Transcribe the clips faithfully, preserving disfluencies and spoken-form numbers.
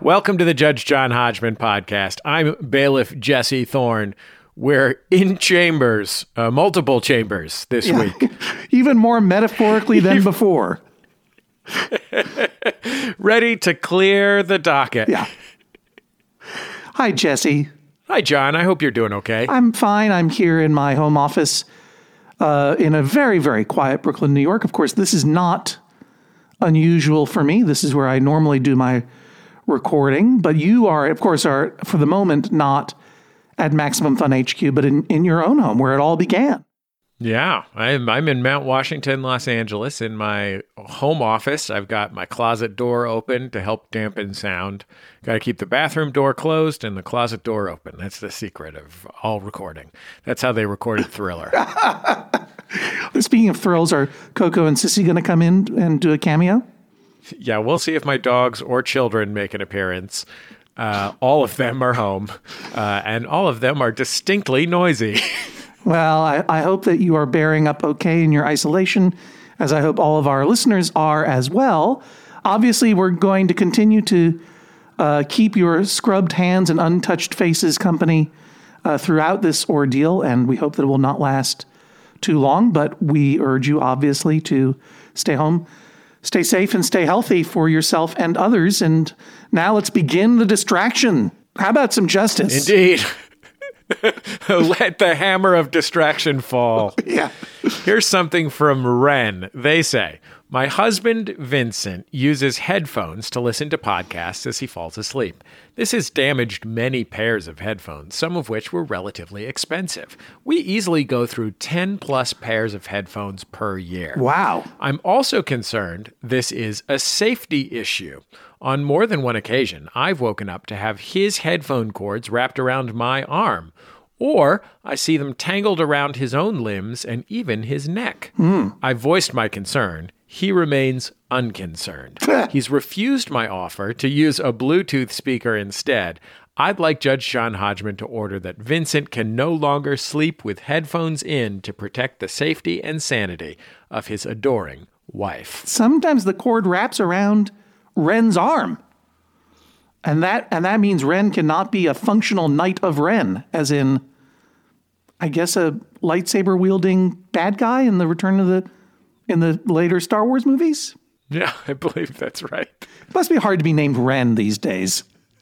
Welcome to the Judge John Hodgman podcast. I'm bailiff Jesse Thorne. We're in chambers, uh, multiple chambers this yeah. week. Even more metaphorically than before. Ready to clear the docket. Yeah. Hi, Jesse. Hi, John. I hope you're doing okay. I'm fine. I'm here in my home office uh, in a very, very quiet Brooklyn, New York. Of course, this is not unusual for me. This is where I normally do my recording. But you are, of course, are, for the moment, not at Maximum Fun H Q, but in, in your own home where it all began. Yeah, I'm, I'm in Mount Washington, Los Angeles, in my home office. I've got my closet door open to help dampen sound. Got to keep the bathroom door closed and the closet door open. That's the secret of all recording. That's how they recorded Thriller. Speaking of thrills, are Coco and Sissy going to come in and do a cameo? Yeah, we'll see if my dogs or children make an appearance. Uh, all of them are home, uh, and all of them are distinctly noisy. Well, I, I hope that you are bearing up okay in your isolation, as I hope all of our listeners are as well. Obviously, we're going to continue to uh, keep your scrubbed hands and untouched faces company uh, throughout this ordeal, and we hope that it will not last too long. But we urge you, obviously, to stay home, stay safe, and stay healthy for yourself and others. And now let's begin the distraction. How about some justice? Indeed. Let the hammer of distraction fall. Yeah. Here's something from Ren. They say, my husband, Vincent, uses headphones to listen to podcasts as he falls asleep. This has damaged many pairs of headphones, some of which were relatively expensive. We easily go through ten plus pairs of headphones per year. Wow. I'm also concerned this is a safety issue. On more than one occasion, I've woken up to have his headphone cords wrapped around my arm, or I see them tangled around his own limbs and even his neck. Mm. I voiced my concern. He remains unconcerned. He's refused my offer to use a Bluetooth speaker instead. I'd like Judge John Hodgman to order that Vincent can no longer sleep with headphones in to protect the safety and sanity of his adoring wife. Sometimes the cord wraps around Ren's arm. And that and that means Ren cannot be a functional knight of Ren, as in, I guess, a lightsaber-wielding bad guy in the Return of the in the later Star Wars movies? Yeah, I believe that's right. It must be hard to be named Ren these days.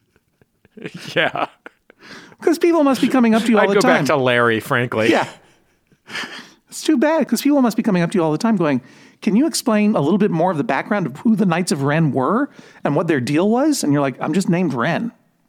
Yeah. Because people must be coming up to you all I'd the go time. back to Larry, frankly. Yeah. It's too bad, because people must be coming up to you all the time going, can you explain a little bit more of the background of who the Knights of Ren were and what their deal was? And you're like, I'm just named Ren.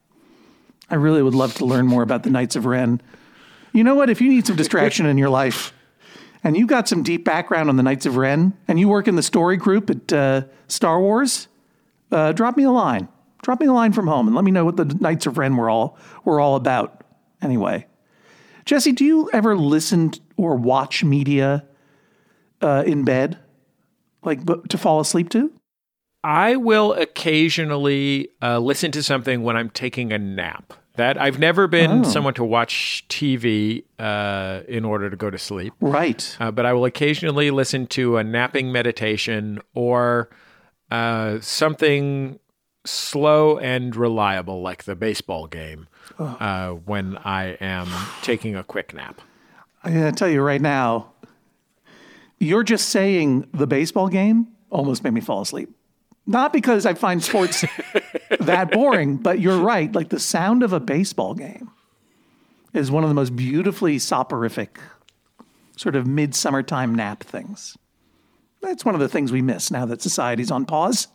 I really would love to learn more about the Knights of Ren. You know what? If you need some distraction in your life and you've got some deep background on the Knights of Ren and you work in the story group at uh, Star Wars, uh, drop me a line. Drop me a line from home and let me know what the Knights of Ren were all, were all about. Anyway. Jesse, do you ever listen or watch media uh, in bed? Like to fall asleep to? I will occasionally uh, listen to something when I'm taking a nap. That I've never been Oh. someone to watch T V uh, in order to go to sleep. Right. Uh, but I will occasionally listen to a napping meditation or uh, something slow and reliable like the baseball game uh, when I am taking a quick nap. I'm going to tell you right now, you're just saying the baseball game almost made me fall asleep. Not because I find sports that boring, but you're right. Like the sound of a baseball game is one of the most beautifully soporific sort of midsummertime nap things. That's one of the things we miss now that society's on pause.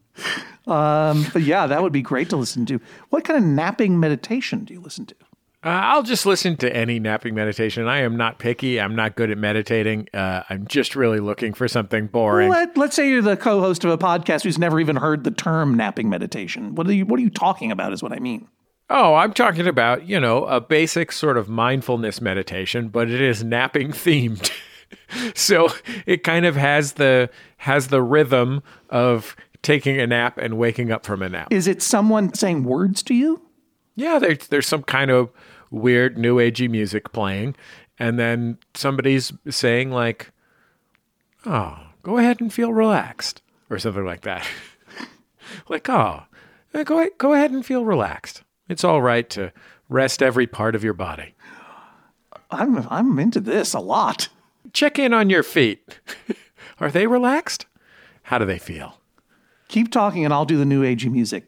Um, but yeah, that would be great to listen to. What kind of napping meditation do you listen to? Uh, I'll just listen to any napping meditation. I am not picky. I'm not good at meditating. Uh, I'm just really looking for something boring. Let, let's say you're the co-host of a podcast who's never even heard the term napping meditation. What are you, what are you talking about is what I mean. Oh, I'm talking about, you know, a basic sort of mindfulness meditation, but it is napping themed. So it kind of has the has the rhythm of taking a nap and waking up from a nap. Is it someone saying words to you? Yeah, there's there's some kind of weird new agey music playing, and then somebody's saying like, "Oh, go ahead and feel relaxed," or something like that. Like, "Oh, Uh, Go, go ahead and feel relaxed. It's all right to rest every part of your body. I'm I'm into this a lot. Check in on your feet. Are they relaxed? How do they feel? Keep talking and I'll do the new agey music.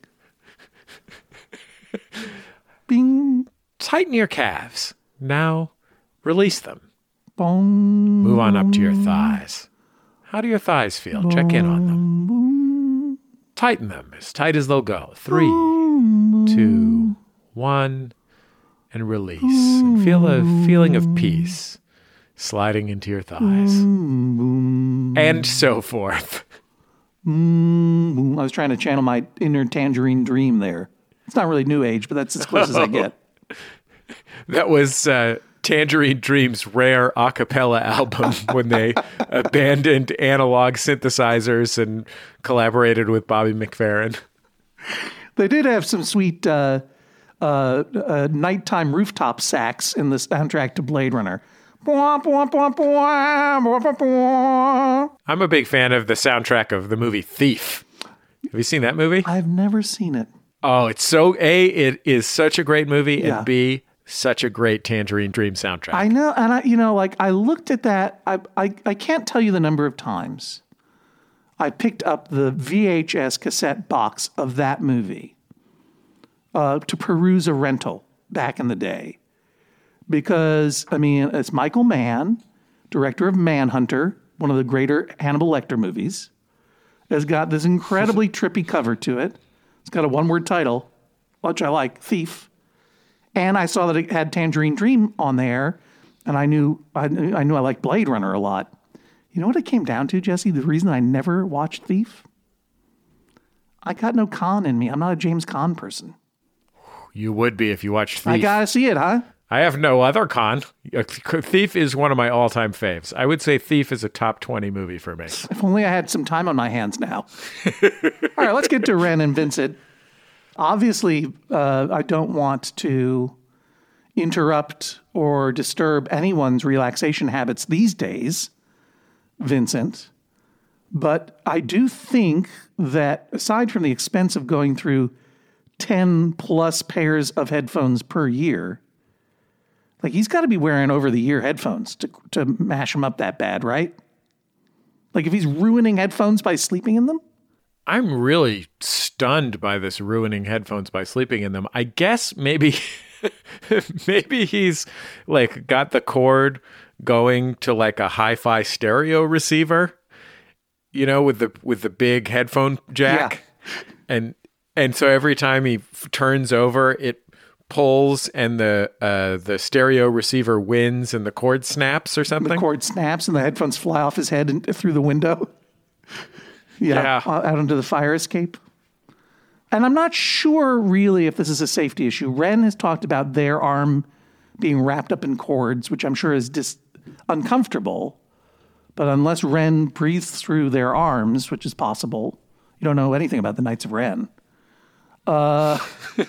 Bing. Tighten your calves. Now, release them. Boom. Move on up to your thighs. How do your thighs feel? Check in on them. Tighten them as tight as they'll go. Three, two, one, and release. And feel a feeling of peace sliding into your thighs. And so forth. I was trying to channel my inner Tangerine Dream there. It's not really new age, but that's as close as I get. That was uh, Tangerine Dream's rare a cappella album when they abandoned analog synthesizers and collaborated with Bobby McFerrin. They did have some sweet uh, uh, uh, nighttime rooftop sax in the soundtrack to Blade Runner. I'm a big fan of the soundtrack of the movie Thief. Have you seen that movie? I've never seen it. Oh, it's so, A, it is such a great movie, Yeah. and B, such a great Tangerine Dream soundtrack. I know, and I, you know, like I looked at that. I, I, I can't tell you the number of times I picked up the V H S cassette box of that movie uh, to peruse a rental back in the day, because I mean, it's Michael Mann, director of Manhunter, one of the greater Hannibal Lecter movies, has got this incredibly trippy cover to it. It's got a one-word title, which I like, Thief. And I saw that it had Tangerine Dream on there, and I knew I knew I, knew I liked Blade Runner a lot. You know what it came down to, Jesse? The reason I never watched Thief? I got no Caan in me. I'm not a James Caan person. You would be if you watched Thief. I gotta see it, huh? I have no other con. Thief is one of my all-time faves. I would say Thief is a top twenty movie for me. If only I had some time on my hands now. All right, let's get to Ren and Vincent. Obviously, uh, I don't want to interrupt or disturb anyone's relaxation habits these days, Vincent. But I do think that aside from the expense of going through ten plus pairs of headphones per year, like he's got to be wearing over-the-ear headphones to to mash them up that bad, right? Like if he's ruining headphones by sleeping in them? I'm really stunned by this ruining headphones by sleeping in them. I guess maybe maybe he's like got the cord going to like a hi-fi stereo receiver, you know, with the with the big headphone jack. Yeah. And and so every time he f- turns over, it pulls and the uh, the stereo receiver wins and the cord snaps or something. The cord snaps and the headphones fly off his head and through the window. Yeah, Yeah. out into the fire escape. And I'm not sure really if this is a safety issue. Ren has talked about their arm being wrapped up in cords, which I'm sure is dis- uncomfortable. But unless Ren breathes through their arms, which is possible, you don't know anything about the Knights of Ren. Uh,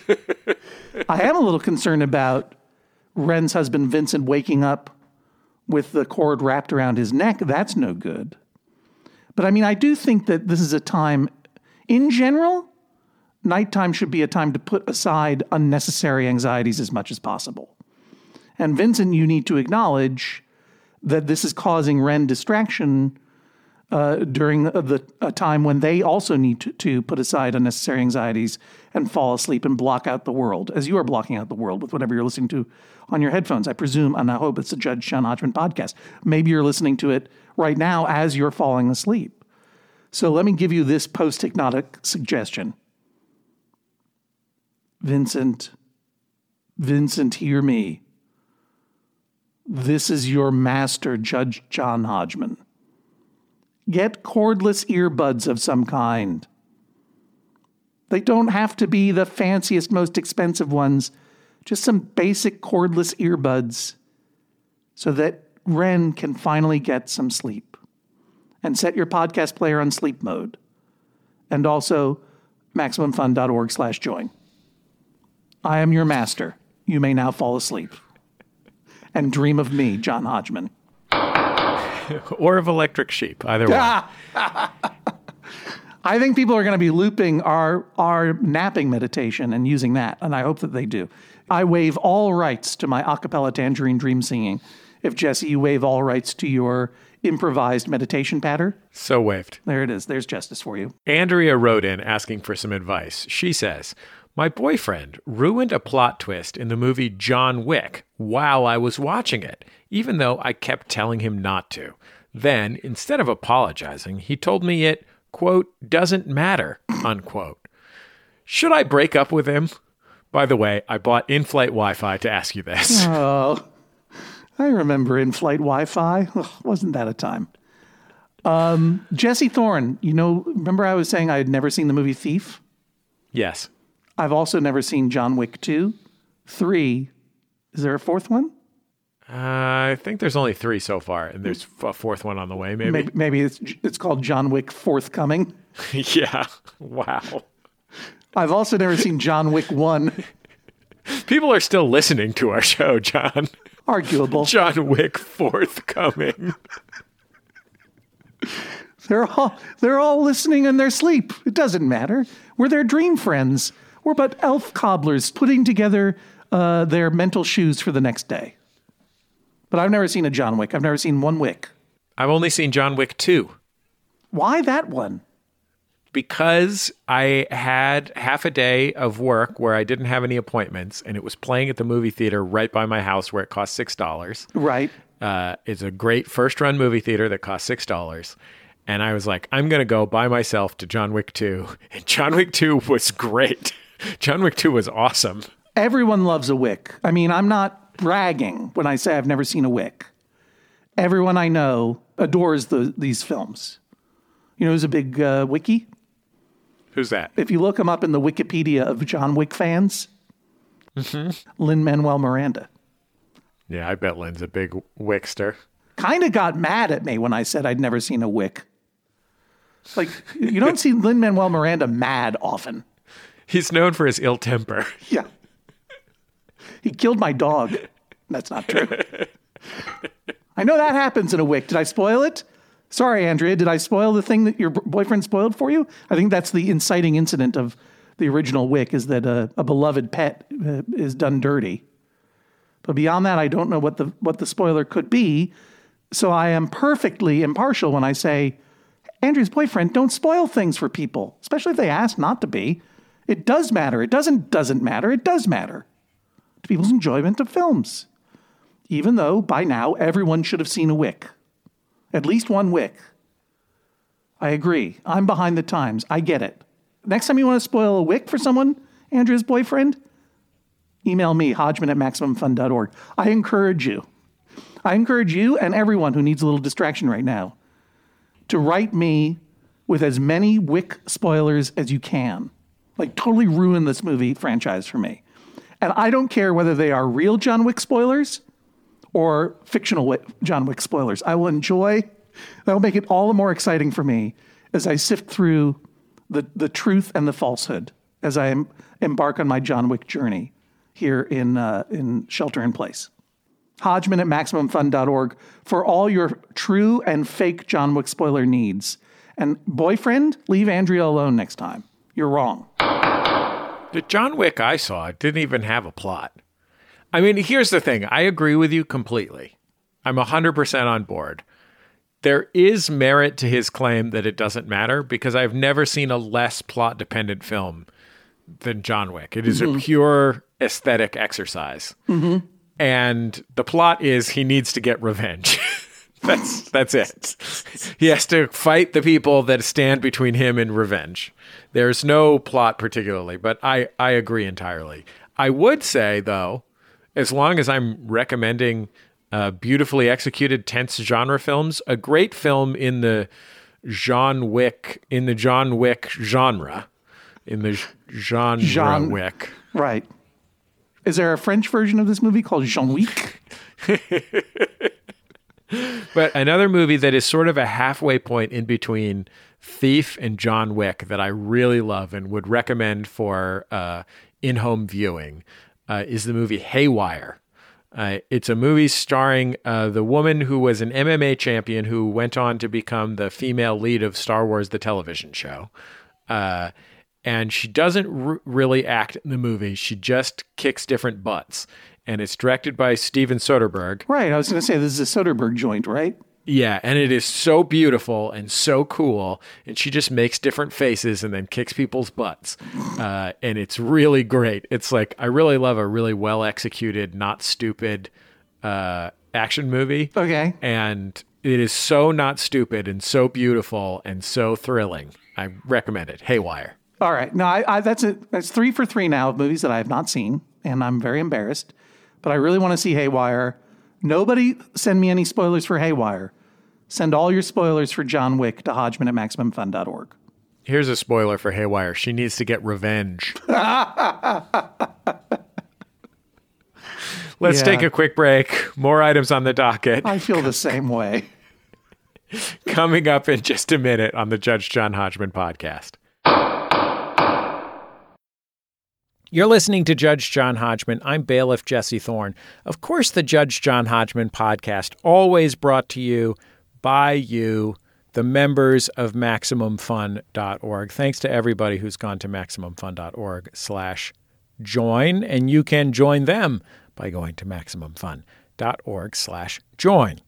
I am a little concerned about Ren's husband, Vincent, waking up with the cord wrapped around his neck. That's no good. But I mean, I do think that this is a time, in general, nighttime should be a time to put aside unnecessary anxieties as much as possible. And Vincent, you need to acknowledge that this is causing Ren distraction uh, during the, the a time when they also need to, to put aside unnecessary anxieties and fall asleep and block out the world, as you are blocking out the world with whatever you're listening to on your headphones. I presume, and I hope it's the Judge John Hodgman podcast. Maybe you're listening to it right now as you're falling asleep. So let me give you this post-hypnotic suggestion. Vincent, Vincent, hear me. This is your master, Judge John Hodgman. Get cordless earbuds of some kind. They don't have to be the fanciest, most expensive ones. Just some basic cordless earbuds so that Ren can finally get some sleep. And set your podcast player on sleep mode. And also MaximumFun.org slash join. I am your master. You may now fall asleep. And dream of me, John Hodgman. Or of Electric Sheep, either one. I I think people are going to be looping our our napping meditation and using that, and I hope that they do. I waive all rights to my a cappella Tangerine Dream singing. If, Jesse, you waive all rights to your improvised meditation patter. So waived. There it is. There's justice for you. Andrea wrote in asking for some advice. She says, my boyfriend ruined a plot twist in the movie John Wick while I was watching it, even though I kept telling him not to. Then, instead of apologizing, he told me it, quote, doesn't matter, unquote. Should I break up with him? By the way, I bought in-flight Wi-Fi to ask you this. Oh, I remember in-flight Wi-Fi. Ugh, wasn't that a time? Um, Jesse Thorne, you know, remember I was saying I had never seen the movie Thief? Yes. I've also never seen John Wick two. Three. Is there a fourth one? Uh, I think there's only three so far, and there's a fourth one on the way, maybe. Maybe, maybe it's, it's called John Wick Forthcoming. Yeah. Wow. I've also never seen John Wick one. People are still listening to our show, John. Arguable. John Wick Forthcoming. They're all they're all listening in their sleep. It doesn't matter. We're their dream friends. We're but elf cobblers putting together uh, their mental shoes for the next day. But I've never seen a John Wick. I've never seen one Wick. I've only seen John Wick two. Why that one? Because I had half a day of work where I didn't have any appointments, and it was playing at the movie theater right by my house where it cost six dollars. Right. Uh, it's a great first-run movie theater that cost six dollars. And I was like, I'm going to go by myself to John Wick two. And John Wick two was great. John Wick two was awesome. Everyone loves a Wick. I mean, I'm not bragging when I say I've never seen a Wick. Everyone I know adores the, these films. You know who's a big uh, wiki? Who's that? If you look them up in the Wikipedia of John Wick fans, mm-hmm. Lin-Manuel Miranda. Yeah, I bet Lynn's a big Wickster. Kind of got mad at me when I said I'd never seen a Wick. Like, you don't see Lin-Manuel Miranda mad often. He's known for his ill temper. Yeah. He killed my dog. That's not true. I know that happens in a Wick. Did I spoil it? Sorry, Andrea, did I spoil the thing that your boyfriend spoiled for you? I think that's the inciting incident of the original Wick, is that a, a beloved pet uh, is done dirty. But beyond that, I don't know what the what the spoiler could be. So I am perfectly impartial when I say, Andrea's boyfriend, don't spoil things for people, especially if they ask not to be. It does matter. It doesn't doesn't matter. It does matter to people's enjoyment of films. Even though by now everyone should have seen a Wick. At least one Wick. I agree. I'm behind the times. I get it. Next time you want to spoil a Wick for someone, Andrea's boyfriend, email me, hodgman at maximum fun dot org. I encourage you. I encourage you and everyone who needs a little distraction right now to write me with as many Wick spoilers as you can. Like, totally ruin this movie franchise for me. And I don't care whether they are real John Wick spoilers or fictional Wick, John Wick spoilers. I will enjoy, that will make it all the more exciting for me as I sift through the, the truth and the falsehood as I em- embark on my John Wick journey here in uh, in Shelter in Place. Hodgman at maximum fun dot org for all your true and fake John Wick spoiler needs. And boyfriend, leave Andrea alone next time. You're wrong. The John Wick I saw didn't even have a plot. I mean, here's the thing. I agree with you completely. I'm one hundred percent on board. There is merit to his claim that it doesn't matter because I've never seen a less plot-dependent film than John Wick. It is mm-hmm. a pure aesthetic exercise. Mm-hmm. And the plot is he needs to get revenge. that's that's it. He has to fight the people that stand between him and revenge. There's no plot particularly, but I, I agree entirely. I would say, though, as long as I'm recommending uh, beautifully executed tense genre films, a great film in the John Wick, in the John Wick genre, in the genre Jean, Wick. Right. Is there a French version of this movie called Jean Wick? But another movie that is sort of a halfway point in between Thief and John Wick that I really love and would recommend for uh, in-home viewing uh, is the movie Haywire. Uh, it's a movie starring uh, the woman who was an M M A champion who went on to become the female lead of Star Wars, the television show. Uh, and she doesn't r- really act in the movie. She just kicks different butts. And it's directed by Steven Soderbergh. Right. I was going to say, this is a Soderbergh joint, right? Yeah, and it is so beautiful and so cool. And she just makes different faces and then kicks people's butts. Uh, and it's really great. It's like, I really love a really well-executed, not stupid uh, action movie. Okay. And it is so not stupid and so beautiful and so thrilling. I recommend it. Haywire. All right. No, I, I, that's it. That's three for three now of movies that I have not seen. And I'm very embarrassed. But I really want to see Haywire. Nobody send me any spoilers for Haywire. Send all your spoilers for John Wick to Hodgman at Maximum Fun dot org. Here's a spoiler for Haywire. She needs to get revenge. Let's Yeah. take a quick break. More items on the docket. I feel the same way. Coming up in just a minute on the Judge John Hodgman podcast. You're listening to Judge John Hodgman. I'm bailiff Jesse Thorne. Of course, the Judge John Hodgman podcast, always brought to you by you, the members of Maximum Fun dot org. Thanks to everybody who's gone to Maximum Fun dot org slash join, and you can join them by going to Maximum Fun dot org slash join.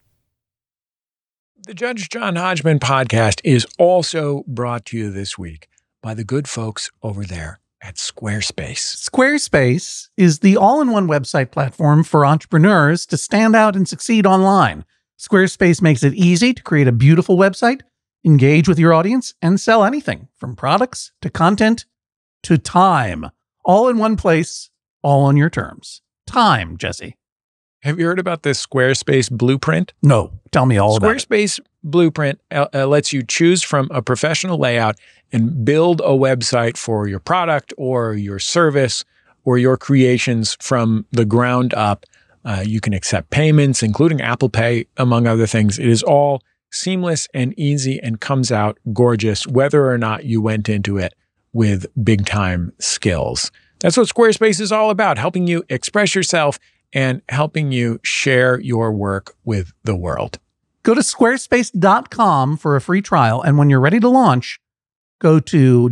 The Judge John Hodgman podcast is also brought to you this week by the good folks over there at Squarespace. Squarespace is the all-in-one website platform for entrepreneurs to stand out and succeed online. Squarespace makes it easy to create a beautiful website, engage with your audience, and sell anything from products to content to time. All in one place, all on your terms. Time, Jesse. Have you heard about this Squarespace blueprint? No, tell me all about it. Squarespace Blueprint uh, uh, lets you choose from a professional layout and build a website for your product or your service or your creations from the ground up. Uh, you can accept payments, including Apple Pay, among other things. It is all seamless and easy and comes out gorgeous, whether or not you went into it with big-time skills. That's what Squarespace is all about, helping you express yourself and helping you share your work with the world. Go to squarespace dot com for a free trial, and when you're ready to launch, go to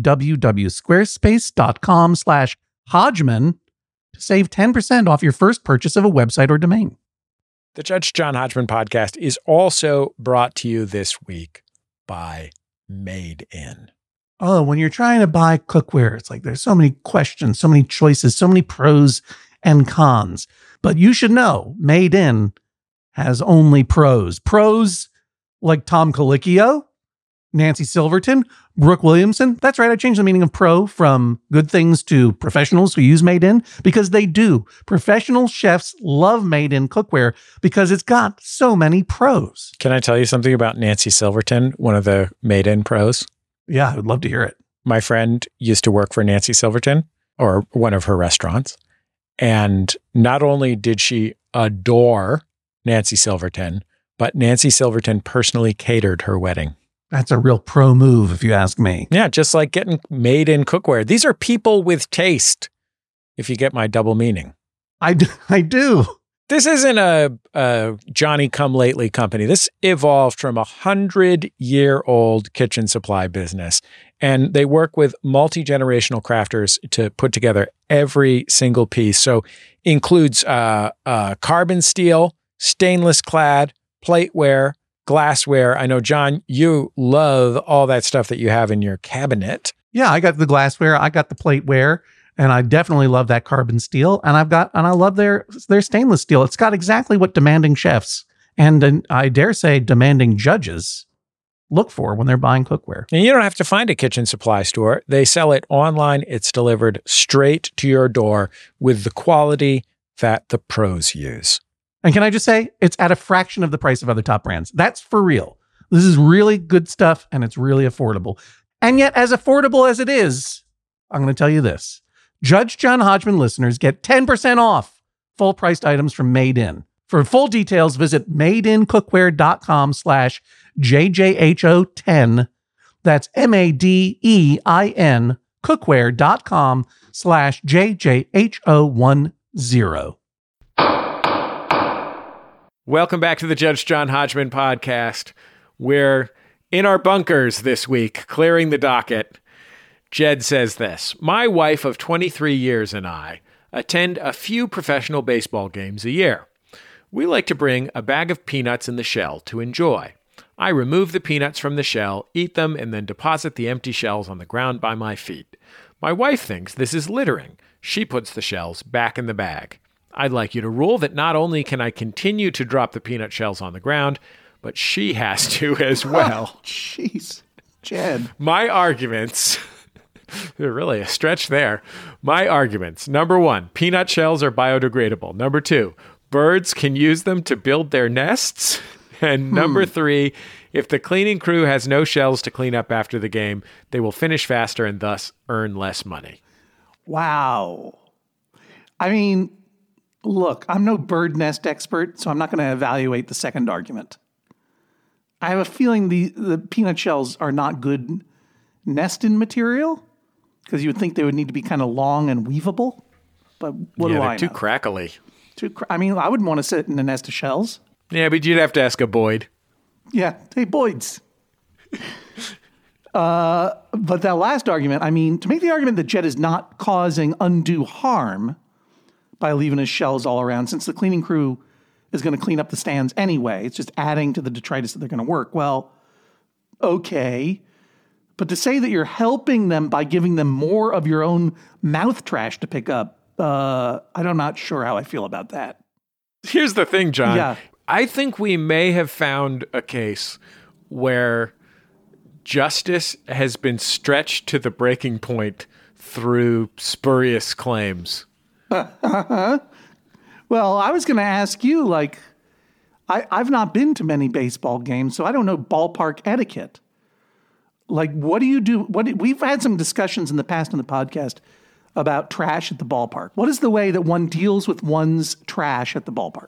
www.squarespace.com slash Hodgman to save ten percent off your first purchase of a website or domain. The Judge John Hodgman podcast is also brought to you this week by Made In. Oh, when you're trying to buy cookware, it's like there's so many questions, so many choices, so many pros and cons. But you should know, Made In has only pros. Pros like Tom Colicchio, Nancy Silverton, Brooke Williamson. That's right, I changed the meaning of pro from good things to professionals who use Made In, because they do. Professional chefs love Made In cookware because it's got so many pros. Can I tell you something about Nancy Silverton, one of the Made In pros? Yeah, I would love to hear it. My friend used to work for Nancy Silverton, or one of her restaurants. And not only did she adore Nancy Silverton, but Nancy Silverton personally catered her wedding. That's a real pro move, if you ask me. Yeah, just like getting Made In cookware. These are people with taste, if you get my double meaning. I do. I do. This isn't a, a Johnny-come-lately company. This evolved from a hundred-year-old kitchen supply business, and they work with multi-generational crafters to put together every single piece. So includes uh, uh, carbon steel, stainless clad, plateware, glassware. I know, John, you love all that stuff that you have in your cabinet. Yeah, I got the glassware, I got the plateware, and I definitely love that carbon steel. And I've got, and I love their their stainless steel. It's got exactly what demanding chefs and, and I dare say demanding judges look for when they're buying cookware. And you don't have to find a kitchen supply store. They sell it online. It's delivered straight to your door with the quality that the pros use. And can I just say, it's at a fraction of the price of other top brands. That's for real. This is really good stuff, and it's really affordable. And yet, as affordable as it is, I'm going to tell you this. Judge John Hodgman listeners get ten percent off full-priced items from Made In. For full details, visit madeincookware.com slash JJHO10. That's M-A-D-E-I-N cookware.com slash JJHO10. Welcome back to the Judge John Hodgman podcast. We're in our bunkers this week, clearing the docket. Jed says this: my wife of twenty-three years and I attend a few professional baseball games a year. We like to bring a bag of peanuts in the shell to enjoy. I remove the peanuts from the shell, eat them, and then deposit the empty shells on the ground by my feet. My wife thinks this is littering. She puts the shells back in the bag. I'd like you to rule that not only can I continue to drop the peanut shells on the ground, but she has to as well. Jeez, Jed. My arguments, they're really a stretch there. My arguments. Number one, peanut shells are biodegradable. Number two, birds can use them to build their nests. And number hmm. three, if the cleaning crew has no shells to clean up after the game, they will finish faster and thus earn less money. Wow. I mean, look, I'm no bird nest expert, so I'm not going to evaluate the second argument. I have a feeling the, the peanut shells are not good nesting material, because you would think they would need to be kind of long and weavable. But what yeah, do they're I too know? crackly. Too cra- I mean, I wouldn't want to sit in a nest of shells. Yeah, but you'd have to ask a Boyd. Yeah, hey, Boyds. uh, but that last argument, I mean, to make the argument that Jed is not causing undue harm by leaving his shells all around, since the cleaning crew is going to clean up the stands anyway, it's just adding to the detritus that they're going to work. Well, okay. But to say that you're helping them by giving them more of your own mouth trash to pick up, uh, I'm not sure how I feel about that. Here's the thing, John. Yeah. I think we may have found a case where justice has been stretched to the breaking point through spurious claims. Uh-huh. Well, I was going to ask you, like, I, I've not been to many baseball games, so I don't know ballpark etiquette. Like, what do you do? What do, we've had some discussions in the past on the podcast about trash at the ballpark. What is the way that one deals with one's trash at the ballpark?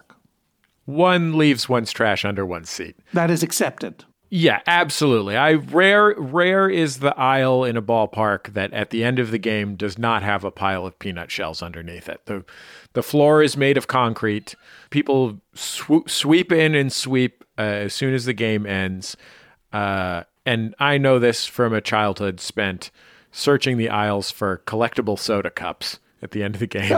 One leaves one's trash under one's seat. That is accepted. Yeah, absolutely. I rare rare is the aisle in a ballpark that at the end of the game does not have a pile of peanut shells underneath it. The the floor is made of concrete. People sw- sweep in and sweep uh, as soon as the game ends. Uh, and I know this from a childhood spent searching the aisles for collectible soda cups at the end of the game.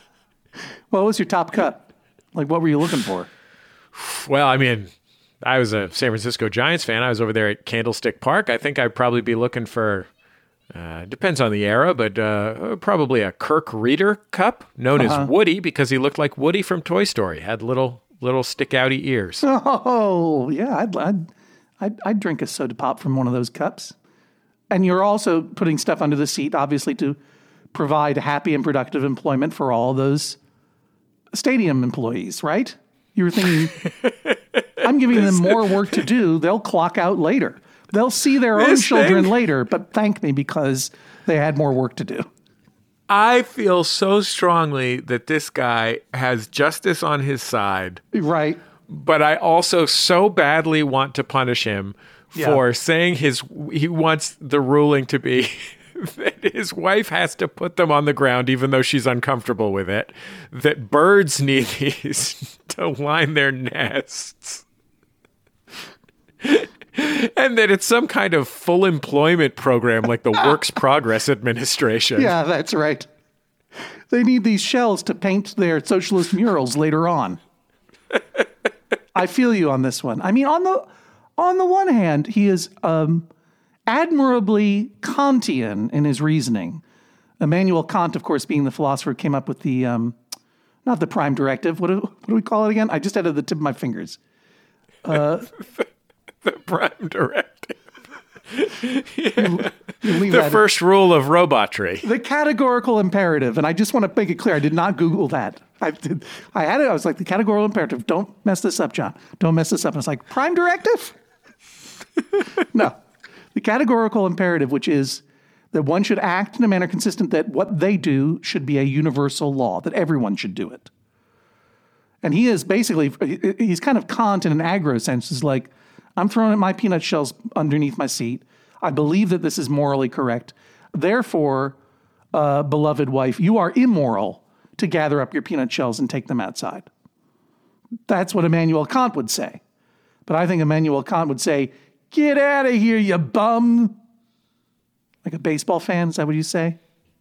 What was your top cup? Like, what were you looking for? Well, I mean, I was a San Francisco Giants fan. I was over there at Candlestick Park. I think I'd probably be looking for, uh, depends on the era, but uh, probably a Kirk Reeder cup, known uh-huh. as Woody, because he looked like Woody from Toy Story. Had little little stick-outy ears. Oh, yeah. I'd, I'd, I'd, I'd drink a soda pop from one of those cups. And you're also putting stuff under the seat, obviously, to provide happy and productive employment for all those stadium employees, right? You were thinking, I'm giving them more work to do. They'll clock out later. They'll see their own children thing. later, but thank me because they had more work to do. I feel so strongly that this guy has justice on his side. Right. But I also so badly want to punish him yeah. for saying his he wants the ruling to be that his wife has to put them on the ground even though she's uncomfortable with it, that birds need these to line their nests, and that it's some kind of full employment program like the Works Progress Administration. Yeah, that's right. They need these shells to paint their socialist murals later on. I feel you on this one. I mean, on the on the one hand, he is um, admirably Kantian in his reasoning. Immanuel Kant, of course, being the philosopher, came up with the, um, not the prime directive. What do, what do we call it again? I just had it at the tip of my fingers. Uh, the, the prime directive. yeah. you, you the first in. rule of robotry. The categorical imperative. And I just want to make it clear, I did not Google that. I did. I had it. I was like, the categorical imperative. Don't mess this up, John. Don't mess this up. And I was like, prime directive? No. The categorical imperative, which is that one should act in a manner consistent that what they do should be a universal law, that everyone should do it. And he is basically, he's kind of Kant in an aggro sense. Is like, I'm throwing my peanut shells underneath my seat. I believe that this is morally correct. Therefore, uh, beloved wife, you are immoral to gather up your peanut shells and take them outside. That's what Immanuel Kant would say. But I think Immanuel Kant would say, get out of here, you bum. Like a baseball fan, is that what you say?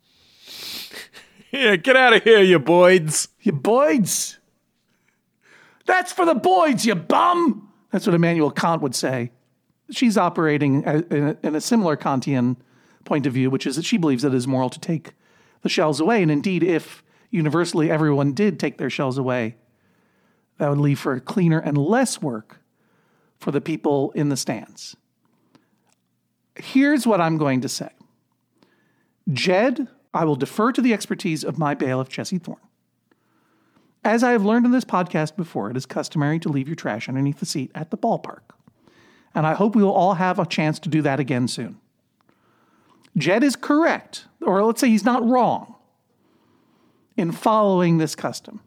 Yeah, get out of here, you boys. You boys. That's for the boys, you bum. That's what Immanuel Kant would say. She's operating in a, in a similar Kantian point of view, which is that she believes that it is moral to take the shells away. And indeed, if universally everyone did take their shells away, that would leave for cleaner and less work for the people in the stands. Here's what I'm going to say. Jed, I will defer to the expertise of my bailiff, Jesse Thorne. As I have learned in this podcast before, it is customary to leave your trash underneath the seat at the ballpark. And I hope we will all have a chance to do that again soon. Jed is correct, or let's say he's not wrong, in following this custom.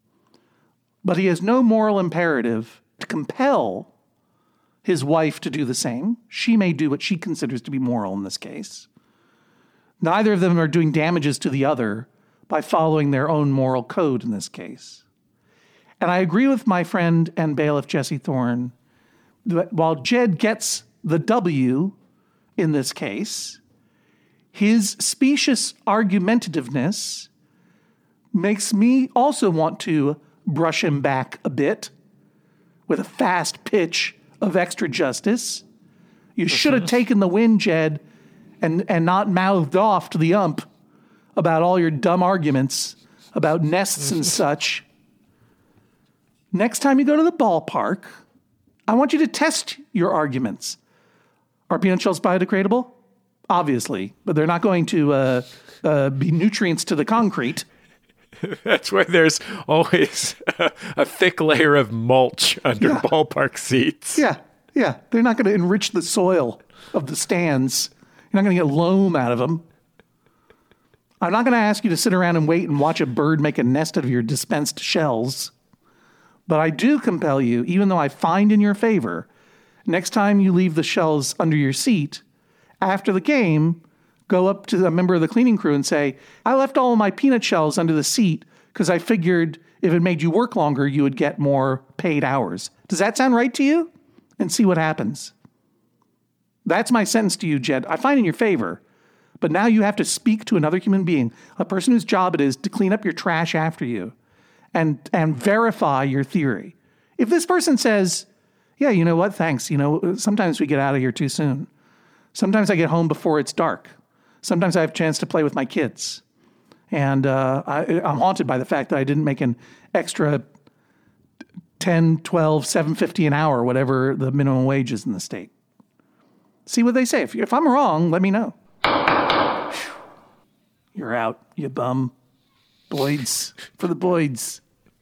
But he has no moral imperative to compel his wife to do the same. She may do what she considers to be moral in this case. Neither of them are doing damages to the other by following their own moral code in this case. And I agree with my friend and bailiff Jesse Thorne that while Jed gets the W in this case, his specious argumentativeness makes me also want to brush him back a bit with a fast pitch of extra justice. You should have taken the win, Jed, and, and not mouthed off to the ump about all your dumb arguments about nests and such. Next time you go to the ballpark, I want you to test your arguments. Are peanut shells biodegradable? Obviously, but they're not going to uh, uh, be nutrients to the concrete. That's why there's always a, a thick layer of mulch under Yeah. ballpark seats. Yeah, yeah. They're not going to enrich the soil of the stands. You're not going to get loam out of them. I'm not going to ask you to sit around and wait and watch a bird make a nest out of your dispensed shells. But I do compel you, even though I find in your favor, next time you leave the shells under your seat, after the game, go up to a member of the cleaning crew and say, I left all of my peanut shells under the seat because I figured if it made you work longer, you would get more paid hours. Does that sound right to you? And see what happens. That's my sentence to you, Jed. I find in your favor. But now you have to speak to another human being, a person whose job it is to clean up your trash after you and, and verify your theory. If this person says, yeah, you know what? Thanks. You know, sometimes we get out of here too soon. Sometimes I get home before it's dark. Sometimes I have a chance to play with my kids. And uh, I, I'm haunted by the fact that I didn't make an extra ten, twelve, seven fifty an hour, whatever the minimum wage is in the state. See what they say. If, if I'm wrong, let me know. You're out, you bum. Boyds. For the Boyds.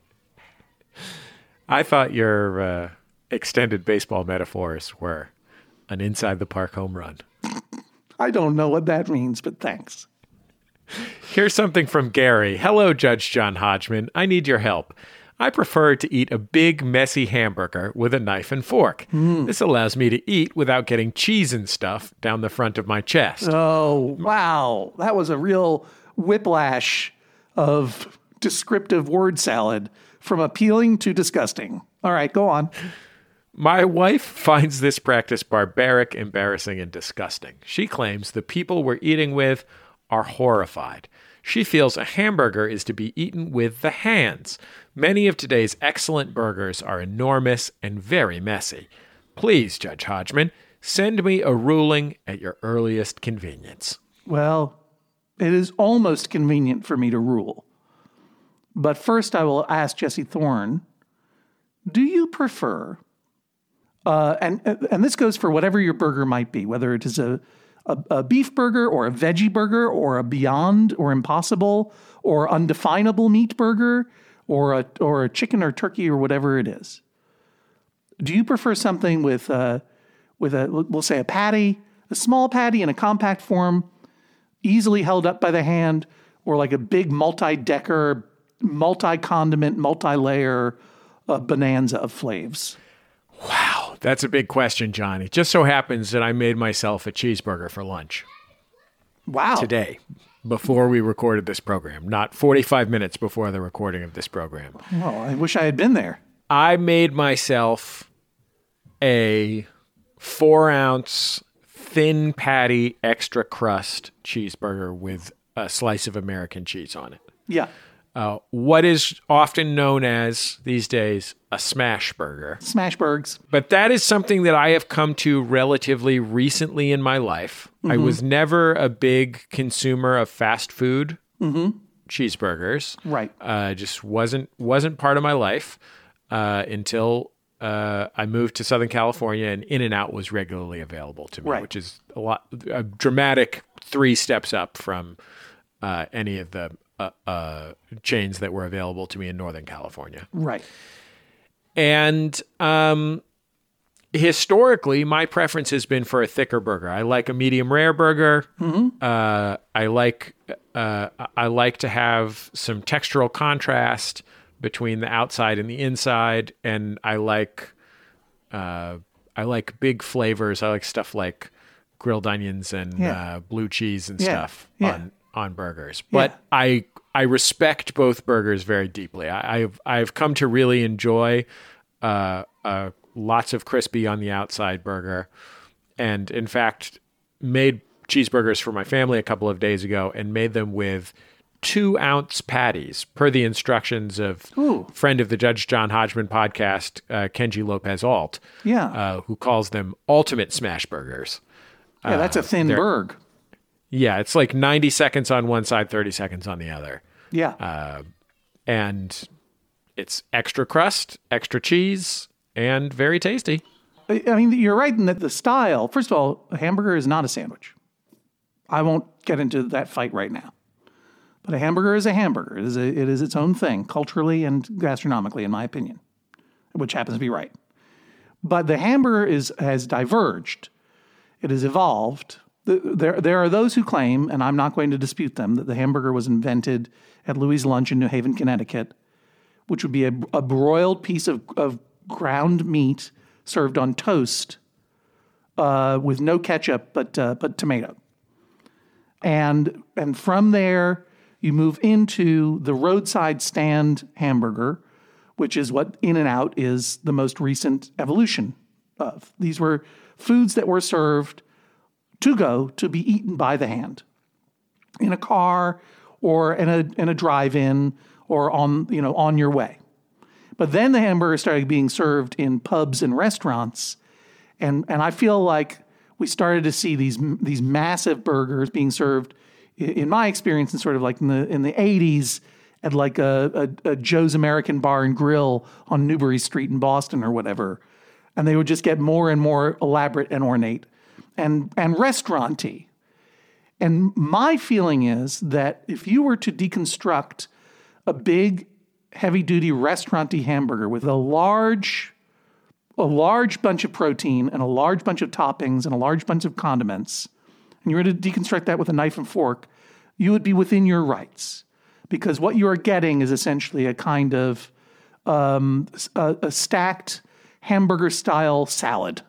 I thought your uh, extended baseball metaphors were an inside the park home run. I don't know what that means, but thanks. Here's something from Gary. Hello, Judge John Hodgman. I need your help. I prefer to eat a big, messy hamburger with a knife and fork. Mm. This allows me to eat without getting cheese and stuff down the front of my chest. Oh, wow. That was a real whiplash of descriptive word salad from appealing to disgusting. All right, go on. My wife finds this practice barbaric, embarrassing, and disgusting. She claims the people we're eating with are horrified. She feels a hamburger is to be eaten with the hands. Many of today's excellent burgers are enormous and very messy. Please, Judge Hodgman, send me a ruling at your earliest convenience. Well, it is almost convenient for me to rule. But first I will ask Jesse Thorne, do you prefer, uh, and and this goes for whatever your burger might be, whether it is a A, a beef burger or a veggie burger or a Beyond or Impossible or undefinable meat burger or a or a chicken or turkey or whatever it is. Do you prefer something with a, with a, we'll say a patty, a small patty in a compact form, easily held up by the hand, or like a big multi-decker, multi-condiment, multi-layer uh, bonanza of flavs? Wow, that's a big question, John. It just so happens that I made myself a cheeseburger for lunch. Wow. Today, before we recorded this program, not forty-five minutes before the recording of this program. Well, I wish I had been there. I made myself a four ounce thin patty extra crust cheeseburger with a slice of American cheese on it. Yeah. Uh, what is often known as these days a smash burger. Smashburgs. But that is something that I have come to relatively recently in my life. Mm-hmm. I was never a big consumer of fast food mm-hmm. cheeseburgers. Right. Uh, just wasn't wasn't part of my life uh, until uh, I moved to Southern California, and In-N-Out was regularly available to me, right. which is a lot a dramatic three steps up from uh, any of the uh, uh, chains that were available to me in Northern California. Right. And um, historically, my preference has been for a thicker burger. I like a medium rare burger. Mm-hmm. Uh, I like uh, I like to have some textural contrast between the outside and the inside, and I like uh, I like big flavors. I like stuff like grilled onions and yeah. uh, blue cheese and yeah. stuff yeah. on on burgers. But yeah. I I respect both burgers very deeply. I, I've I've come to really enjoy uh, uh, lots of crispy on the outside burger, and in fact made cheeseburgers for my family a couple of days ago and made them with two ounce patties per the instructions of Ooh. friend of the Judge John Hodgman podcast, uh, Kenji Lopez Alt, yeah, uh, who calls them ultimate smash burgers. Yeah, that's a thin uh, burg. Yeah, it's like ninety seconds on one side, thirty seconds on the other. Yeah. Uh, and it's extra crust, extra cheese, and very tasty. I mean, you're right in that the style, first of all, a hamburger is not a sandwich. I won't get into that fight right now. But a hamburger is a hamburger. It is, a, it is its own thing, culturally and gastronomically, in my opinion, which happens to be right. But the hamburger is has diverged. It has evolved. There, there are those who claim, and I'm not going to dispute them, that the hamburger was invented at Louis' Lunch in New Haven, Connecticut, which would be a, a broiled piece of, of ground meat served on toast uh, with no ketchup but uh, but tomato. And and from there, you move into the roadside stand hamburger, which is what In-N-Out is the most recent evolution of. These were foods that were served to go to be eaten by the hand in a car or in a in a drive-in or on you know on your way. But then the hamburger started being served in pubs and restaurants, and and I feel like we started to see these these massive burgers being served, in my experience, in sort of like in the in the eighties at like a, a, a Joe's American Bar and Grill on Newbury Street in Boston or whatever, and they would just get more and more elaborate and ornate and and restaurant-y. And my feeling is that if you were to deconstruct a big, heavy-duty restaurant-y hamburger with a large, a large bunch of protein and a large bunch of toppings and a large bunch of condiments, and you were to deconstruct that with a knife and fork, you would be within your rights. Because what you are getting is essentially a kind of um, a, a stacked hamburger-style salad.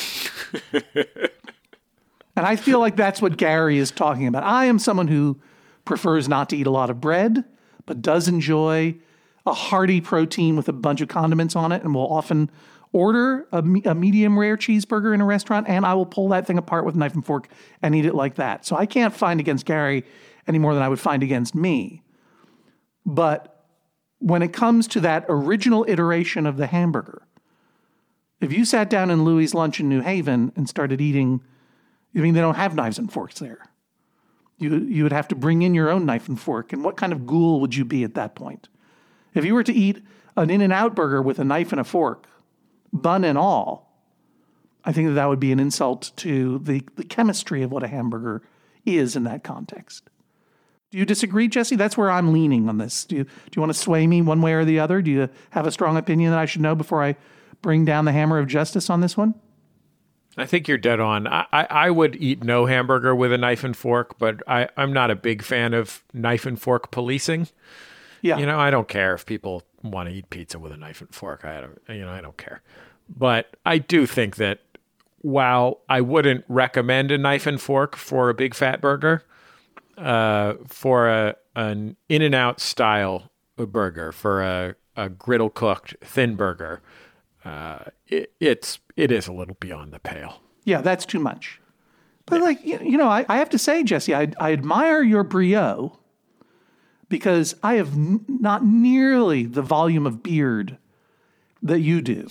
And I feel like that's what Gary is talking about. I am someone who prefers not to eat a lot of bread, but does enjoy a hearty protein with a bunch of condiments on it, and will often order a, a medium rare cheeseburger in a restaurant, and I will pull that thing apart with a knife and fork and eat it like that. So I can't find against Gary any more than I would find against me. But when it comes to that original iteration of the hamburger, if you sat down in Louis' Lunch in New Haven and started eating, I mean, they don't have knives and forks there. You you would have to bring in your own knife and fork. And what kind of ghoul would you be at that point? If you were to eat an In-N-Out burger with a knife and a fork, bun and all, I think that that would be an insult to the, the chemistry of what a hamburger is in that context. Do you disagree, Jesse? That's where I'm leaning on this. Do you, do you want to sway me one way or the other? Do you have a strong opinion that I should know before I bring down the hammer of justice on this one? I think you're dead on. I, I, I would eat no hamburger with a knife and fork, but I, I'm not a big fan of knife and fork policing. Yeah. You know, I don't care if people want to eat pizza with a knife and fork. I don't, you know, I don't care. But I do think that while I wouldn't recommend a knife and fork for a big fat burger, uh, for a an In-N-Out style burger, for a a griddle cooked thin burger, uh, it, it's it is a little beyond the pale. Yeah, that's too much. But yeah. like, you, you know, I, I have to say, Jesse, I, I admire your brio because I have n- not nearly the volume of beard that you do.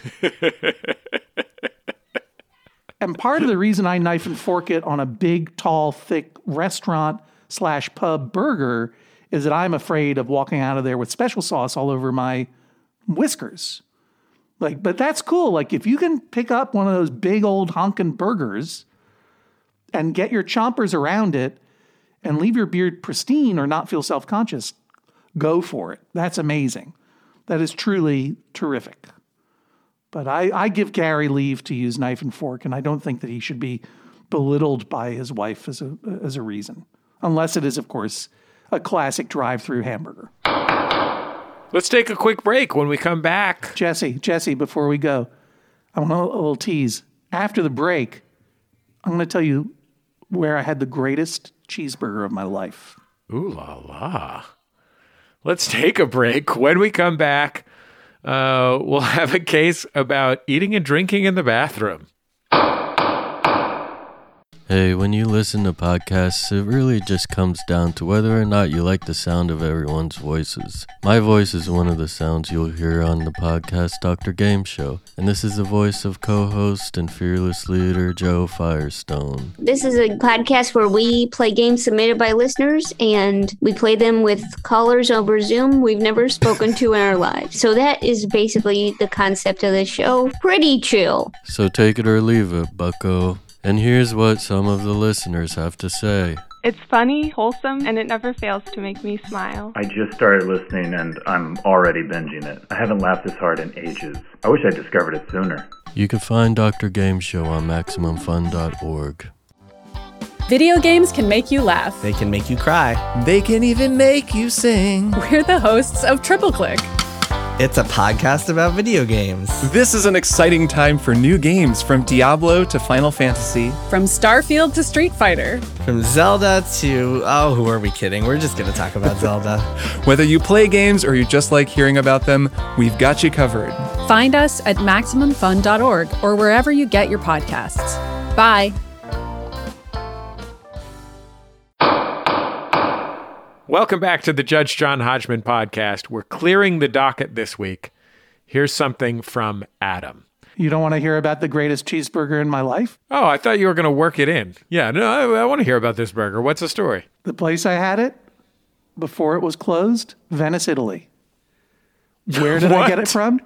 And part of the reason I knife and fork it on a big, tall, thick restaurant slash pub burger is that I'm afraid of walking out of there with special sauce all over my whiskers. Like, but that's cool. Like, if you can pick up one of those big old honking burgers and get your chompers around it and leave your beard pristine or not feel self-conscious, go for it. That's amazing. That is truly terrific. But I, I give Gary leave to use knife and fork, and I don't think that he should be belittled by his wife as a as a reason. Unless it is, of course, a classic drive-through hamburger. Let's take a quick break. When we come back, Jesse, Jesse, before we go, I want a, a little tease. After the break, I'm going to tell you where I had the greatest cheeseburger of my life. Ooh la la. Let's take a break. When we come back, uh, we'll have a case about eating and drinking in the bathroom. Hey, when you listen to podcasts, it really just comes down to whether or not you like the sound of everyone's voices. My voice is one of the sounds you'll hear on the podcast Doctor Game Show, and this is the voice of co-host and fearless leader Joe Firestone. This is a podcast where we play games submitted by listeners, and we play them with callers over Zoom we've never spoken to in our lives. So that is basically the concept of the show. Pretty chill. So take it or leave it, bucko. And here's what some of the listeners have to say. It's funny, wholesome, and it never fails to make me smile. I just started listening and I'm already binging it. I haven't laughed this hard in ages. I wish I discovered it sooner. You can find Doctor Game Show on Maximum Fun dot org. Video games can make you laugh. They can make you cry. They can even make you sing. We're the hosts of Triple Click. It's a podcast about video games. This is an exciting time for new games, from Diablo to Final Fantasy. From Starfield to Street Fighter. From Zelda to... Oh, who are we kidding? We're just going to talk about Zelda. Whether you play games or you just like hearing about them, we've got you covered. Find us at Maximum Fun dot org or wherever you get your podcasts. Bye. Welcome back to the Judge John Hodgman podcast. We're clearing the docket this week. Here's something from Adam. You don't want to hear about the greatest cheeseburger in my life? Oh, I thought you were going to work it in. Yeah, no, I, I want to hear about this burger. What's the story? The place I had it, before it was closed, Venice, Italy. Where did I get it from?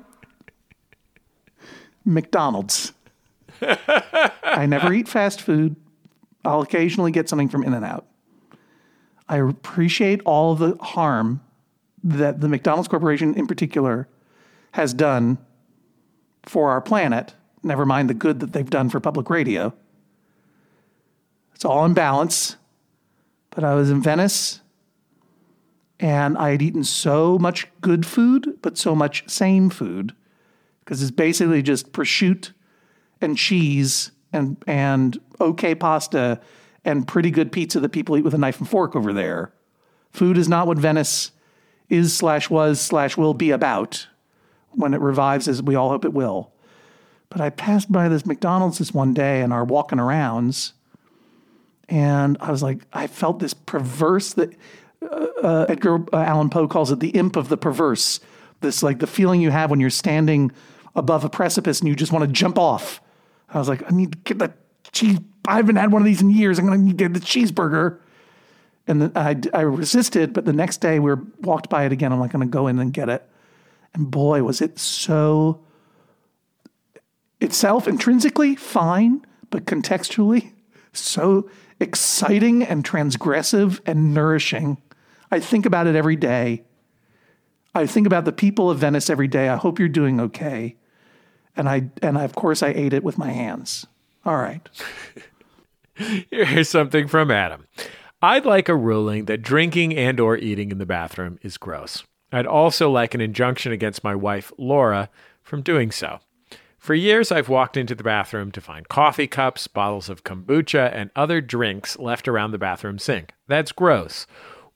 McDonald's. I never eat fast food. I'll occasionally get something from In-N-Out. I appreciate all of the harm that the McDonald's Corporation in particular has done for our planet, never mind the good that they've done for public radio. It's all in balance. But I was in Venice, and I had eaten so much good food, but so much same food, because it's basically just prosciutto and cheese and, and okay pasta and pretty good pizza that people eat with a knife and fork over there. Food is not what Venice is slash was slash will be about when it revives, as we all hope it will. But I passed by this McDonald's this one day in our walking arounds, and I was like, I felt this perverse, that uh, uh, Edgar Allan Poe calls it the imp of the perverse. This, like, the feeling you have when you're standing above a precipice and you just want to jump off. I was like, I need to get that cheese. I haven't had one of these in years. I'm going to need to get the cheeseburger. And then I, I resisted, but the next day we were, walked by it again. I'm like, going to go in and get it. And boy, was it so itself intrinsically fine, but contextually so exciting and transgressive and nourishing. I think about it every day. I think about the people of Venice every day. I hope you're doing okay. And I, and I, of course, I ate it with my hands. All right. Here's something from Adam. I'd like a ruling that drinking and or eating in the bathroom is gross. I'd also like an injunction against my wife, Laura, from doing so. For years, I've walked into the bathroom to find coffee cups, bottles of kombucha, and other drinks left around the bathroom sink. That's gross.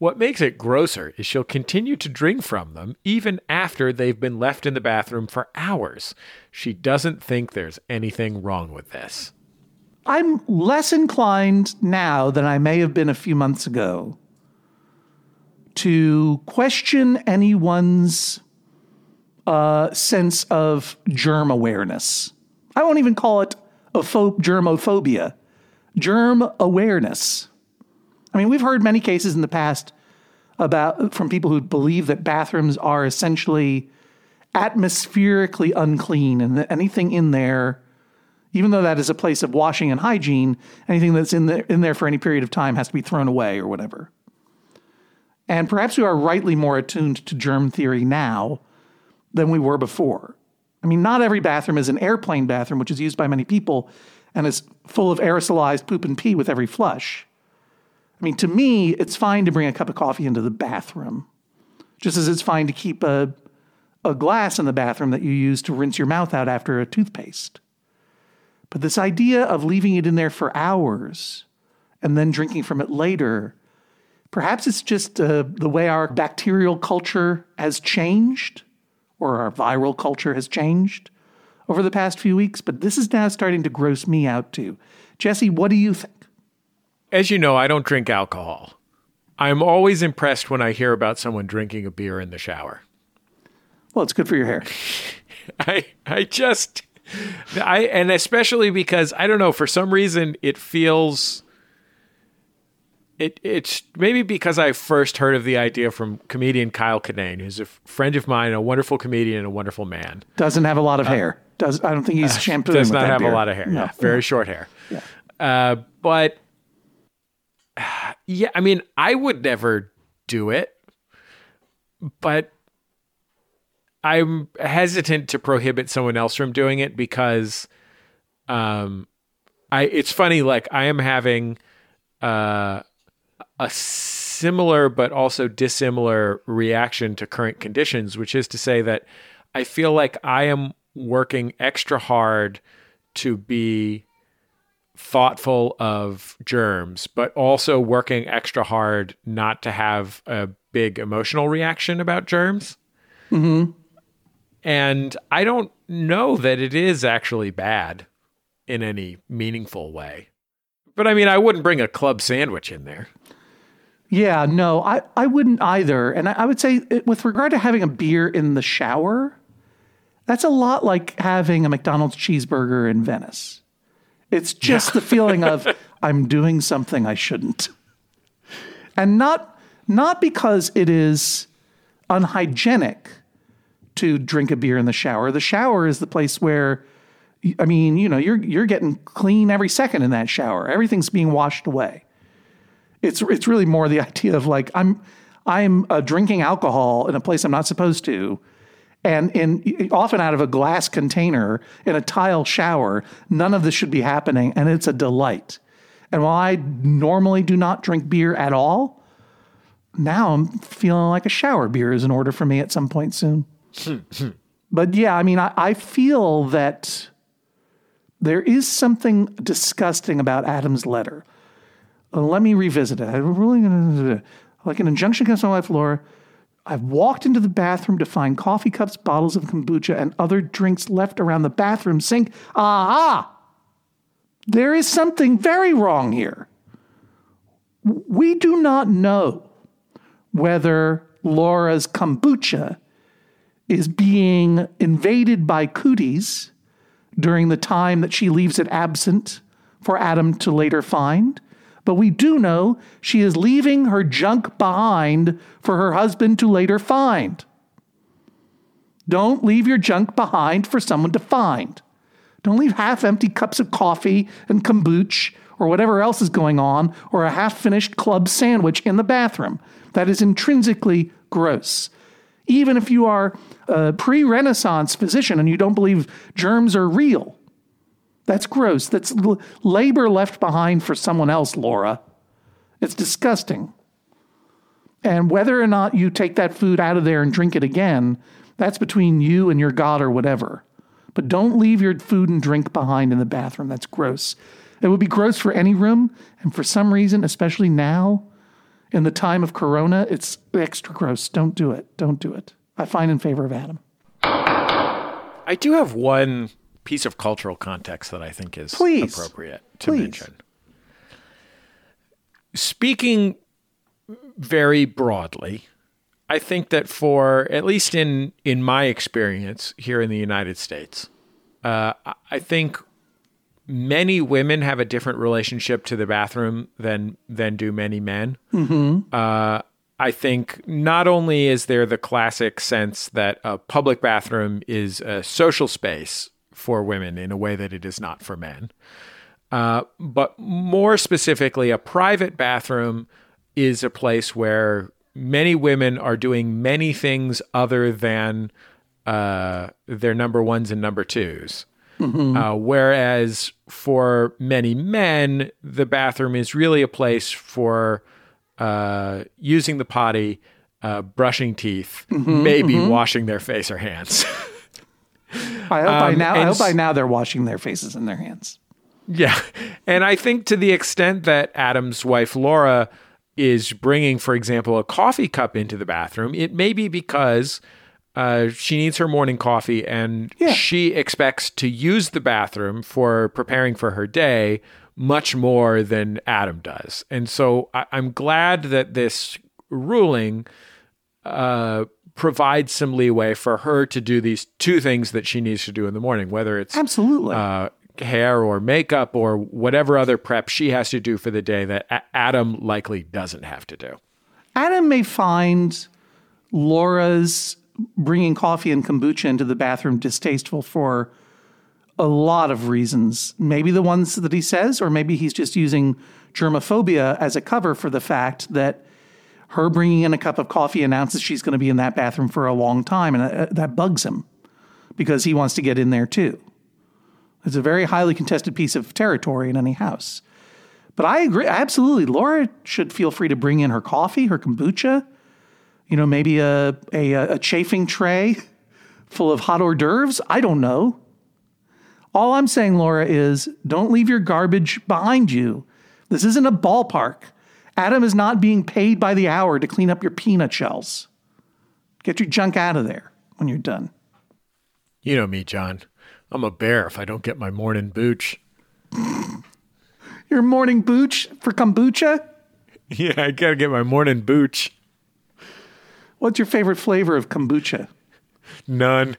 What makes it grosser is she'll continue to drink from them even after they've been left in the bathroom for hours. She doesn't think there's anything wrong with this. I'm less inclined now than I may have been a few months ago to question anyone's uh, sense of germ awareness. I won't even call it a pho- germophobia. Germ awareness. I mean, we've heard many cases in the past about from people who believe that bathrooms are essentially atmospherically unclean and that anything in there, even though that is a place of washing and hygiene, anything that's in there, in there for any period of time has to be thrown away or whatever. And perhaps we are rightly more attuned to germ theory now than we were before. I mean, not every bathroom is an airplane bathroom, which is used by many people and is full of aerosolized poop and pee with every flush. I mean, to me, it's fine to bring a cup of coffee into the bathroom, just as it's fine to keep a, a glass in the bathroom that you use to rinse your mouth out after a toothpaste. But this idea of leaving it in there for hours and then drinking from it later, perhaps it's just uh, the way our bacterial culture has changed, or our viral culture has changed over the past few weeks, but this is now starting to gross me out too. Jesse, what do you think? As you know, I don't drink alcohol. I'm always impressed when I hear about someone drinking a beer in the shower. Well, it's good for your hair. I I just, I and especially because, I don't know, for some reason it feels, it it's maybe because I first heard of the idea from comedian Kyle Kinane, who's a friend of mine, a wonderful comedian and a wonderful man. Doesn't have a lot of uh, hair. Does I don't think he's uh, shampooing Does with not that have beer. a lot of hair. No. Yeah, very Yeah. short hair. Yeah. Uh, but yeah, I mean, I would never do it, but I'm hesitant to prohibit someone else from doing it because, um, I, it's funny, like I am having, uh, a similar, but also dissimilar reaction to current conditions, which is to say that I feel like I am working extra hard to be thoughtful of germs, but also working extra hard not to have a big emotional reaction about germs. Mm-hmm. And I don't know that it is actually bad in any meaningful way. But I mean, I wouldn't bring a club sandwich in there. Yeah, no, I, I wouldn't either. And I, I would say it, with regard to having a beer in the shower, that's a lot like having a McDonald's cheeseburger in Venice. It's just yeah. the feeling of I'm doing something I shouldn't. And not not because it is unhygienic to drink a beer in the shower. The shower is the place where, I mean, you know, you're you're getting clean every second in that shower. Everything's being washed away. It's it's really more the idea of like I'm I'm uh, drinking alcohol in a place I'm not supposed to. And in often out of a glass container in a tile shower, none of this should be happening, and it's a delight. And while I normally do not drink beer at all, now I'm feeling like a shower beer is in order for me at some point soon. But yeah, I mean, I, I feel that there is something disgusting about Adam's letter. Uh, let me revisit it. I'm really gonna, like an injunction against my wife, Laura. I've walked into the bathroom to find coffee cups, bottles of kombucha, and other drinks left around the bathroom sink. Aha! There is something very wrong here. We do not know whether Laura's kombucha is being invaded by cooties during the time that she leaves it absent for Adam to later find. But we do know she is leaving her junk behind for her husband to later find. Don't leave your junk behind for someone to find. Don't leave half-empty cups of coffee and kombucha or whatever else is going on, or a half-finished club sandwich in the bathroom. That is intrinsically gross. Even if you are a pre-Renaissance physician and you don't believe germs are real, that's gross. That's l- labor left behind for someone else, Laura. It's disgusting. And whether or not you take that food out of there and drink it again, that's between you and your God or whatever. But don't leave your food and drink behind in the bathroom. That's gross. It would be gross for any room. And for some reason, especially now, In the time of Corona, it's extra gross. Don't do it. Don't do it. I find in favor of Adam. I do have one piece of cultural context that I think is Please. appropriate to Please. mention. Speaking very broadly, I think that for, at least in, in my experience here in the United States, uh, I think many women have a different relationship to the bathroom than than do many men. Mm-hmm. Uh, I think not only is there the classic sense that a public bathroom is a social space for women in a way that it is not for men, uh, but more specifically, a private bathroom is a place where many women are doing many things other than uh, their number ones and number twos. Mm-hmm. Uh, whereas for many men, the bathroom is really a place for uh, using the potty, uh, brushing teeth, Mm-hmm, maybe mm-hmm. washing their face or hands. I hope by Um, now. I and hope by s- now they're washing their faces and their hands. Yeah. And I think to the extent that Adam's wife, Laura, is bringing, for example, a coffee cup into the bathroom, it may be because uh, she needs her morning coffee and Yeah. she expects to use the bathroom for preparing for her day much more than Adam does. And so I- I'm glad that this ruling uh, provides some leeway for her to do these two things that she needs to do in the morning, whether it's Absolutely. uh, hair or makeup or whatever other prep she has to do for the day that A- Adam likely doesn't have to do. Adam may find Laura's bringing coffee and kombucha into the bathroom distasteful for a lot of reasons. Maybe the ones that he says, or maybe he's just using germophobia as a cover for the fact that her bringing in a cup of coffee announces she's going to be in that bathroom for a long time, and uh, that bugs him because he wants to get in there too. It's a very highly contested piece of territory in any house. But I agree, absolutely. Laura should feel free to bring in her coffee, her kombucha, you know, maybe a, a, a chafing tray full of hot hors d'oeuvres. I don't know. All I'm saying, Laura, is don't leave your garbage behind you. This isn't a ballpark. Adam is not being paid by the hour to clean up your peanut shells. Get your junk out of there when you're done. You know me, John. I'm a bear if I don't get my morning booch. Your morning booch for kombucha? Yeah, I gotta get my morning booch. What's your favorite flavor of kombucha? None.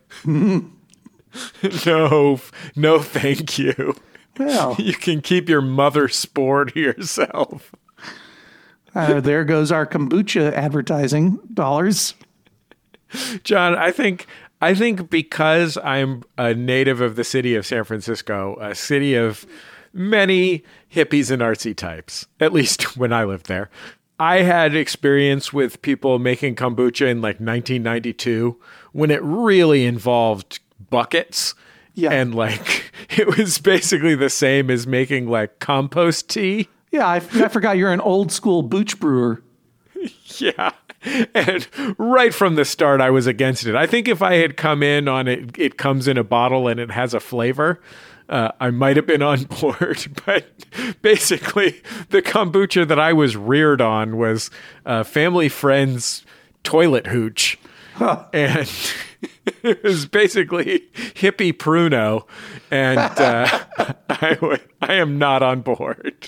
no, no, thank you. Well, You can keep your mother spore to yourself. uh, there goes our kombucha advertising dollars. John, I think I think because I'm a native of the city of San Francisco, a city of many hippies and artsy types, at least when I lived there, I had experience with people making kombucha in like nineteen ninety-two when it really involved buckets. Yeah. And like it was basically the same as making like compost tea. Yeah, I, I forgot you're an old school booch brewer. Yeah. And right from the start, I was against it. I think if I had come in on it, it comes in a bottle and it has a flavor, uh, I might have been on board. But basically, the kombucha that I was reared on was uh, family friends' toilet hooch. Huh. And it was basically hippie pruno. And uh, I, w- I am not on board.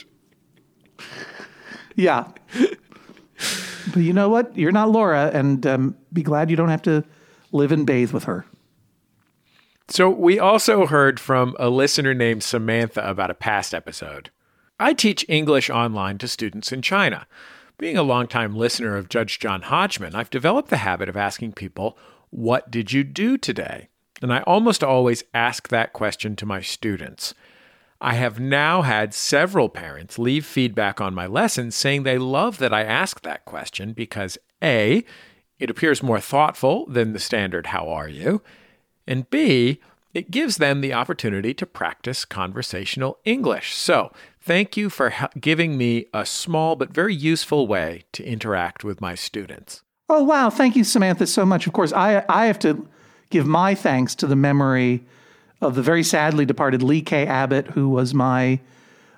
Yeah. But you know what? You're not Laura, and um, be glad you don't have to live and bathe with her. So we also heard from a listener named Samantha about a past episode. I teach English online to students in China. Being a longtime listener of Judge John Hodgman, I've developed the habit of asking people, "What did you do today?" And I almost always ask that question to my students. I have now had several parents leave feedback on my lessons saying they love that I ask that question because A, it appears more thoughtful than the standard "How are you?" and B, it gives them the opportunity to practice conversational English. So thank you for ha- giving me a small but very useful way to interact with my students. Oh, wow. Thank you, Samantha, so much. Of course, I, I have to give my thanks to the memory of the very sadly departed Lee K. Abbott, who was my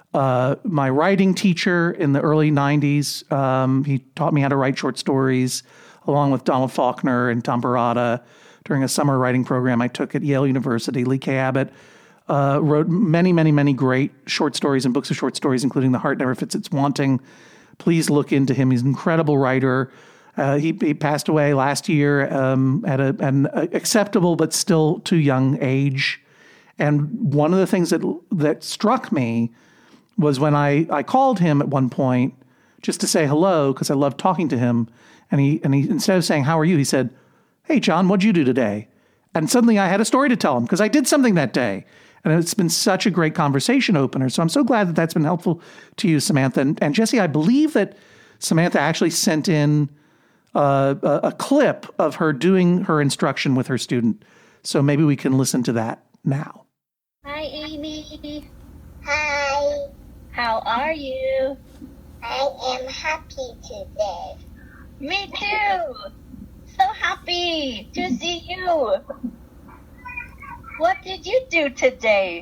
Uh, my writing teacher in the early nineties, um, he taught me how to write short stories, along with Donald Faulkner and Tom Barada during a summer writing program I took at Yale University. Lee K. Abbott uh, wrote many, many, many great short stories and books of short stories, including The Heart Never Fits Its Wanting. Please look into him. He's an incredible writer. Uh, he, he passed away last year um, at a, an acceptable but still too young age. And one of the things that that struck me was when I, I called him at one point just to say hello, because I loved talking to him. And he and he instead of saying, "How are you?" he said, "Hey, John, what'd you do today?" And suddenly I had a story to tell him because I did something that day. And it's been such a great conversation opener. So I'm so glad that that's been helpful to you, Samantha. And, and Jesse, I believe that Samantha actually sent in uh, a, a clip of her doing her instruction with her student. So maybe we can listen to that now. Hi, Amy. Hi. How are you? I am happy today. Me too. So happy to see you. What did you do today?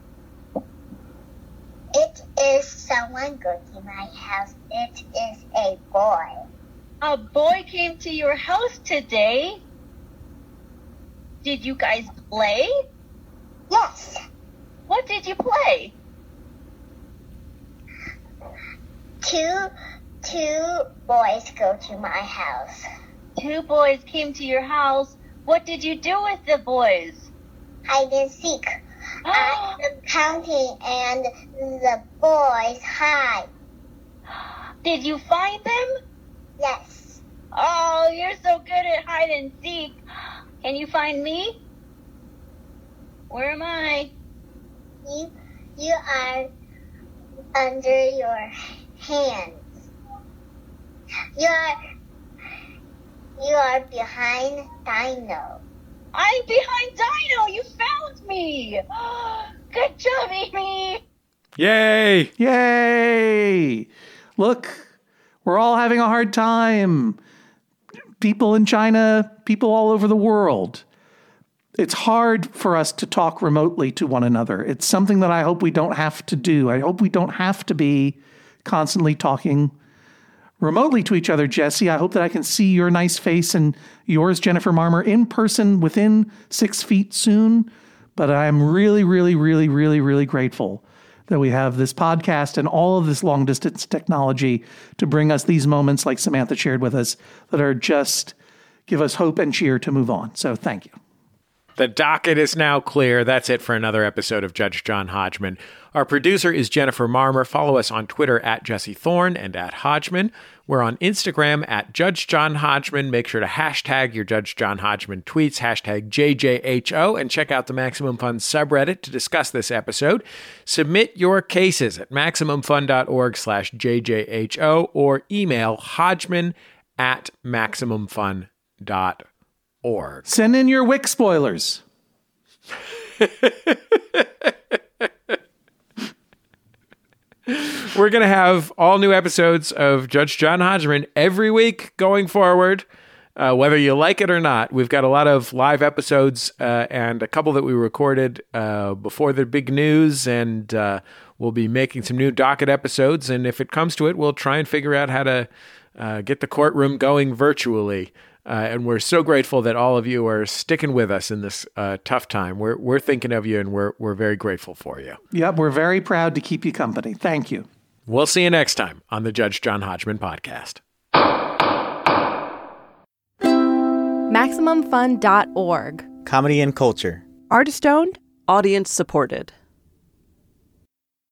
It is someone go to my house. It is a boy. A boy came to your house today? Did you guys play? Yes. What did you play? Two, two boys go to my house. Two boys came to your house. What did you do with the boys? Hide and seek. I am counting and the boys hide. Did you find them? Yes. Oh, you're so good at hide and seek. Can you find me? Where am I? You, you are under your hands. You are, you are behind Dino. I'm behind Dino. You found me. Good job, Amy. Yay. Yay. Look, we're all having a hard time. People in China, people all over the world. It's hard for us to talk remotely to one another. It's something that I hope we don't have to do. I hope we don't have to be constantly talking remotely to each other, Jesse. I hope that I can see your nice face and yours, Jennifer Marmer, in person within six feet soon. But I'm really, really, really, really, really grateful that we have this podcast and all of this long distance technology to bring us these moments like Samantha shared with us that are just give us hope and cheer to move on. So thank you. The docket is now clear. That's it for another episode of Judge John Hodgman. Our producer is Jennifer Marmer. Follow us on Twitter at Jesse Thorne and at Hodgman. We're on Instagram at Judge John Hodgman. Make sure to hashtag your Judge John Hodgman tweets, hashtag J J H O, and check out the Maximum Fun subreddit to discuss this episode. Submit your cases at MaximumFun.org slash JJHO or email Hodgman at MaximumFun.org. Send in your Wick spoilers. We're going to have all new episodes of Judge John Hodgman every week going forward, uh, whether you like it or not. We've got a lot of live episodes uh, and a couple that we recorded uh, before the big news, and uh, we'll be making some new docket episodes. And if it comes to it, we'll try and figure out how to uh, get the courtroom going virtually. Uh, and we're so grateful that all of you are sticking with us in this uh, tough time. We're we're thinking of you, and we're we're very grateful for you. Yep, we're very proud to keep you company. Thank you. We'll see you next time on the Judge John Hodgman podcast. Maximum Fun dot org. Comedy and culture. Artist owned, audience supported.